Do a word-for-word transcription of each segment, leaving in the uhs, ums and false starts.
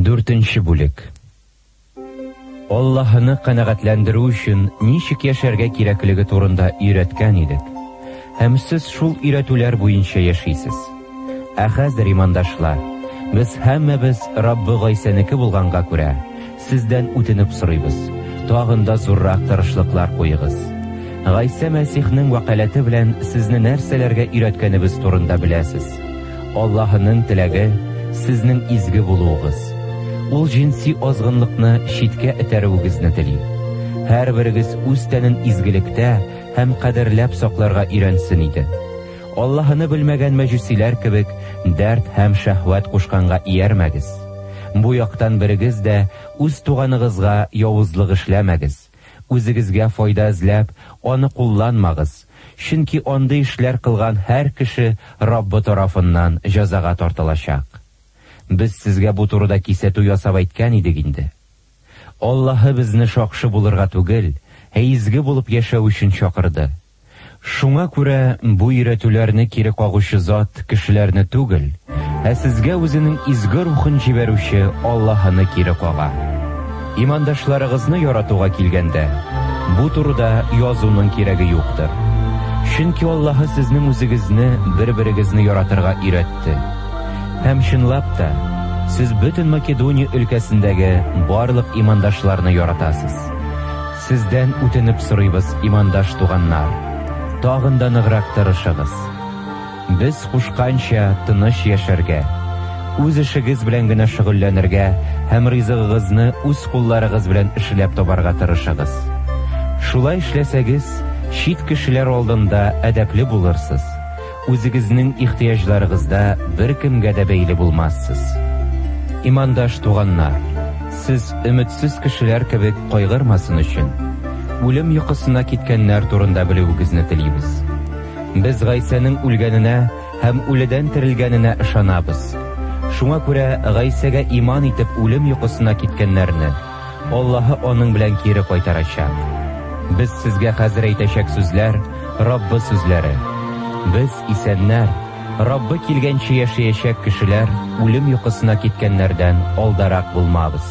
Дүртенче бүлек. Аллаһны канәгатьләндерү өчен ничек яшәргә кирәклеге турында өйрәткән идек. Һәм сез шул өйрәтүләр буенча яшисез. Ә хәзер, имандашлар, без һәммәбез Раббы Гайсәнеке булганга күрә, сездән үтенеп сорыйбыз, тагын да зуррак тырышлыклар куегыз. Гайсә Мәсихнең вакаләте белән сезне нәрсәләргә өйрәткәнебез турында беләсез. Аллаһның теләге сезнең изге булуыгыз. Ул җинси азгынлыкны читкә этәрүегезне тели. Һәрберегез үз тәнен изгелектә һәм кадерләп сакларга өйрәнсен иде. Аллаһны белмәгән мәҗүсиләр кебек дәрт һәм шәһвәт кушканга иярмәгез. Бу яктан берегез дә үз туганыгызга явызлык эшләмәгез. Үзегезгә файда эзләп, аны кулланмагыз. Чөнки андый эшләр кылган һәр кеше Раббы тарафыннан җәзага тартылачак. Без сезгә бу турыда кисәтү ясап әйткән идек инде. Аллаһы безне шакшы булырга түгел, ә изге булып яшәү өчен чакырды. Шуңа күрә бу өйрәтүләрне кире кагучы зат кешеләрне түгел, ә сезгә үзенең изге рухын җибәрүче Аллаһны кире кага. Имандашларыгызны яратуга килгәндә, бу турыда язуның кирәге юктыр. Чөнки Аллаһы сезнең үзегезне бер-берегезне яратырга өйрәтте. Һәм чынлап та, сез бөтен Македония өлкәсендәге барлык имандашларны яратасыз. Сездән үтенеп сорыйбыз, имандаш туганнар, тагын да ныграк тырышыгыз. Без кушканча тыныч яшәргә, үз эшегез белән генә шөгыльләнергә һәм ризыгыгызны үз кулларыгыз белән эшләп табарга тырышыгыз. Шулай эшләсәгез, чит кешеләр алдында әдәпле булырсыз. Үзегезнең ихтыяҗларыгызда бер кемгә дә бәйле булмассыз. Имандаш туганнар, сез өметсез кешеләр кебек кайгырмасын өчен, үлем йокысына киткәннәр турында белүегезне телибез. Без Гайсәнең үлгәненә һәм үледән терелгәненә ышанабыз. Шуңа күрә Гайсәгә иман итеп үлем йокысына киткәннәрне Аллаһы аның белән кире кайтарачак. Без сезгә хәзер әйтәчәк сүзләр Раббы сүзләре. Без исәннәр, Раббы килгәнче яшәячәк кешеләр үлем йокысына киткәннәрдән алдарак булмабыз.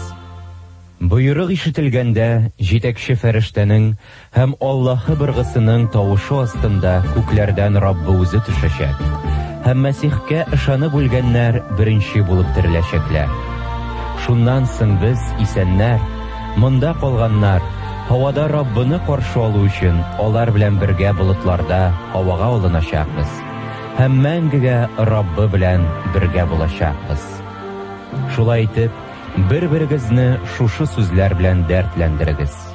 Боерык ишетелгәндә, җитәкче фәрештәнең һәм Аллаһы быргысының тавышы астында күкләрдән Раббы үзе төшәчәк. Һәм Мәсихкә ышанып үлгәннәр беренче булып тереләчәкләр. Шуннан соң без, исәннәр, монда калганнар, һавада Раббыны каршы алу өчен алар белән бергә болытларда һавага алыначакбыз. Һәм мәңгегә Раббы белән бергә булачакбыз. Шулай итеп, бер-берегезне шушы сүзләр белән дәртләндерегез.